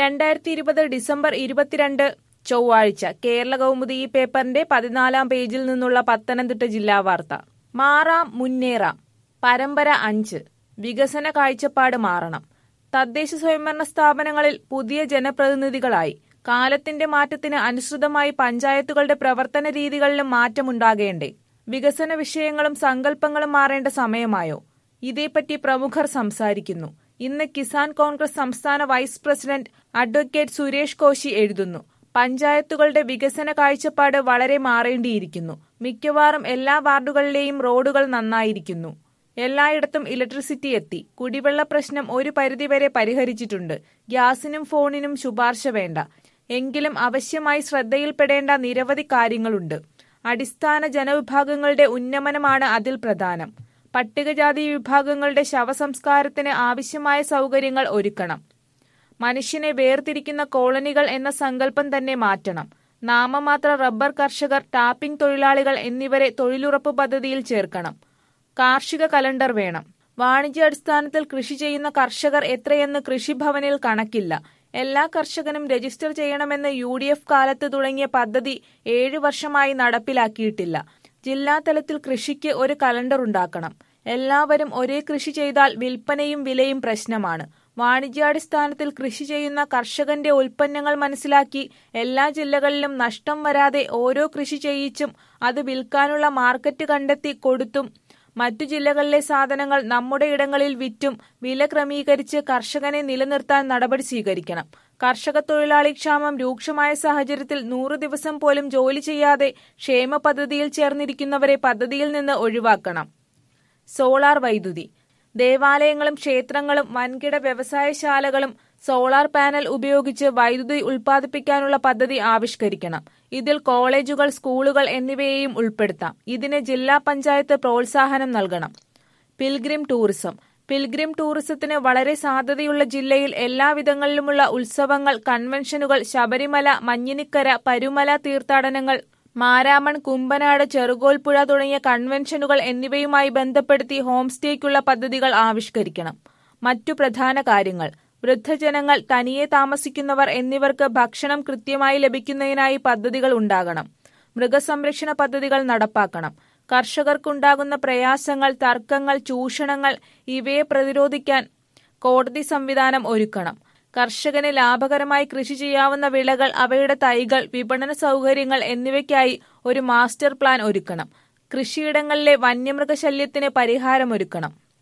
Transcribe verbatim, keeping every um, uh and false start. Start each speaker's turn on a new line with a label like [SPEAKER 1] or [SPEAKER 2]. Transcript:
[SPEAKER 1] രണ്ടായിരത്തി ഇരുപത് ഡിസംബർ ഇരുപത്തിരണ്ട് ചൊവ്വാഴ്ച കേരള കൗമുദി ഈ പേപ്പറിന്റെ പതിനാലാം പേജിൽ നിന്നുള്ള പത്തനംതിട്ട ജില്ലാ വാർത്ത. മാറാം മുന്നേറാം പരമ്പര അഞ്ച്. വികസന കാഴ്ചപ്പാട് മാറണം. തദ്ദേശ സ്വയംഭരണ സ്ഥാപനങ്ങളിൽ പുതിയ ജനപ്രതിനിധികളായി. കാലത്തിന്റെ മാറ്റത്തിന് അനുസൃതമായി പഞ്ചായത്തുകളുടെ പ്രവർത്തന രീതികളിലും മാറ്റമുണ്ടാകേണ്ടേ? വികസന വിഷയങ്ങളും സങ്കല്പങ്ങളും മാറേണ്ട സമയമായോ? ഇതേപ്പറ്റി പ്രമുഖർ സംസാരിക്കുന്നു. ഇന്ന് കിസാൻ കോൺഗ്രസ് സംസ്ഥാന vice president advocate Suresh Koshi എഴുതുന്നു. പഞ്ചായത്തുകളുടെ വികസന കാഴ്ചപ്പാട് വളരെ മാറേണ്ടിയിരിക്കുന്നു. മിക്കവാറും എല്ലാ വാർഡുകളിലെയും റോഡുകൾ നന്നായിരിക്കുന്നു. എല്ലായിടത്തും ഇലക്ട്രിസിറ്റി എത്തി. കുടിവെള്ള പ്രശ്നം ഒരു പരിധിവരെ പരിഹരിച്ചിട്ടുണ്ട്. ഗ്യാസിനും ഫോണിനും ശുപാർശ വേണ്ട. എങ്കിലും ആവശ്യമായി ശ്രദ്ധയിൽപ്പെടേണ്ട നിരവധി കാര്യങ്ങളുണ്ട്. അടിസ്ഥാന ജനവിഭാഗങ്ങളുടെ ഉന്നമനമാണ് അതിൽ പ്രധാനം. പട്ടികജാതി വിഭാഗങ്ങളുടെ ശവസംസ്കാരത്തിന് ആവശ്യമായ സൗകര്യങ്ങൾ ഒരുക്കണം. മനുഷ്യനെ വേർതിരിക്കുന്ന കോളനികൾ എന്ന സങ്കല്പം തന്നെ മാറ്റണം. നാമമാത്ര റബ്ബർ കർഷകർ, ടാപ്പിംഗ് തൊഴിലാളികൾ എന്നിവരെ തൊഴിലുറപ്പ് പദ്ധതിയിൽ ചേർക്കണം. കാർഷിക കലണ്ടർ വേണം. വാണിജ്യാടിസ്ഥാനത്തിൽ കൃഷി ചെയ്യുന്ന കർഷകർ എത്രയെന്ന് കൃഷിഭവനിൽ കണക്കില്ല. എല്ലാ കർഷകനും രജിസ്റ്റർ ചെയ്യണമെന്ന് യു ഡി എഫ് കാലത്ത് തുടങ്ങിയ പദ്ധതി ഏഴു വർഷമായി നടപ്പിലാക്കിയിട്ടില്ല. ജില്ലാതലത്തിൽ കൃഷിക്ക് ഒരു കലണ്ടർ ഉണ്ടാക്കണം. എല്ലാവരും ഒരേ കൃഷി ചെയ്താൽ വിൽപ്പനയും വിലയും പ്രശ്നമാണ്. വാണിജ്യാടിസ്ഥാനത്തിൽ കൃഷി ചെയ്യുന്ന കർഷകന്റെ ഉൽപ്പന്നങ്ങൾ മനസ്സിലാക്കി എല്ലാ ജില്ലകളിലും നഷ്ടം വരാതെ ഓരോ കൃഷി ചെയ്യിച്ചും അത് വിൽക്കാനുള്ള മാർക്കറ്റ് കണ്ടെത്തി കൊടുത്തും മറ്റു ജില്ലകളിലെ സാധനങ്ങൾ നമ്മുടെ ഇടങ്ങളിൽ വിറ്റും വില ക്രമീകരിച്ച് കർഷകനെ നിലനിർത്താൻ നടപടി സ്വീകരിക്കണം. കർഷക തൊഴിലാളി ക്ഷാമം രൂക്ഷമായ സാഹചര്യത്തിൽ നൂറു ദിവസം പോലും ജോലി ചെയ്യാതെ ക്ഷേമ പദ്ധതിയിൽ ചേർന്നിരിക്കുന്നവരെ പദ്ധതിയിൽ നിന്ന് ഒഴിവാക്കണം. സോളാർ വൈദ്യുതി. ദേവാലയങ്ങളും ക്ഷേത്രങ്ങളും വൻകിട വ്യവസായശാലകളും സോളാർ പാനൽ ഉപയോഗിച്ച് വൈദ്യുതി ഉൽപ്പാദിപ്പിക്കാനുള്ള പദ്ധതി ആവിഷ്കരിക്കണം. ഇതിൽ കോളേജുകൾ, സ്കൂളുകൾ എന്നിവയെയും ഉൾപ്പെടുത്താം. ഇതിന് ജില്ലാ പഞ്ചായത്ത് പ്രോത്സാഹനം നൽകണം. Pilgrim tourism. പിൽഗ്രിം ടൂറിസത്തിന് വളരെ സാധ്യതയുള്ള ജില്ലയിൽ എല്ലാവിധങ്ങളിലുമുള്ള ഉത്സവങ്ങൾ, കൺവെൻഷനുകൾ, ശബരിമല, മഞ്ഞിനിക്കര, പരുമല തീർത്ഥാടനങ്ങൾ, മാരാമൺ, കുമ്പനാട്, ചെറുകോൽപ്പുഴ തുടങ്ങിയ കൺവെൻഷനുകൾ എന്നിവയുമായി ബന്ധപ്പെടുത്തി ഹോം സ്റ്റേക്കുള്ള പദ്ധതികൾ ആവിഷ്കരിക്കണം. മറ്റു പ്രധാന കാര്യങ്ങൾ: വൃദ്ധജനങ്ങൾ, തനിയെ താമസിക്കുന്നവർ എന്നിവർക്ക് ഭക്ഷണം കൃത്യമായി ലഭിക്കുന്നതിനായി പദ്ധതികൾ ഉണ്ടാകണം. മൃഗസംരക്ഷണ പദ്ധതികൾ നടപ്പാക്കണം. കർഷകർക്കുണ്ടാകുന്ന പ്രയാസങ്ങൾ, തർക്കങ്ങൾ, ചൂഷണങ്ങൾ ഇവയെ പ്രതിരോധിക്കാൻ കോടതി സംവിധാനം ഒരുക്കണം. കർഷകന് ലാഭകരമായി കൃഷി ചെയ്യാവുന്ന വിളകൾ, അവയുടെ തൈകൾ, വിപണന സൗകര്യങ്ങൾ എന്നിവയ്ക്കായി ഒരു മാസ്റ്റർ പ്ലാൻ ഒരുക്കണം. കൃഷിയിടങ്ങളിലെ വന്യമൃഗശല്യത്തിന് പരിഹാരമൊരുക്കണം.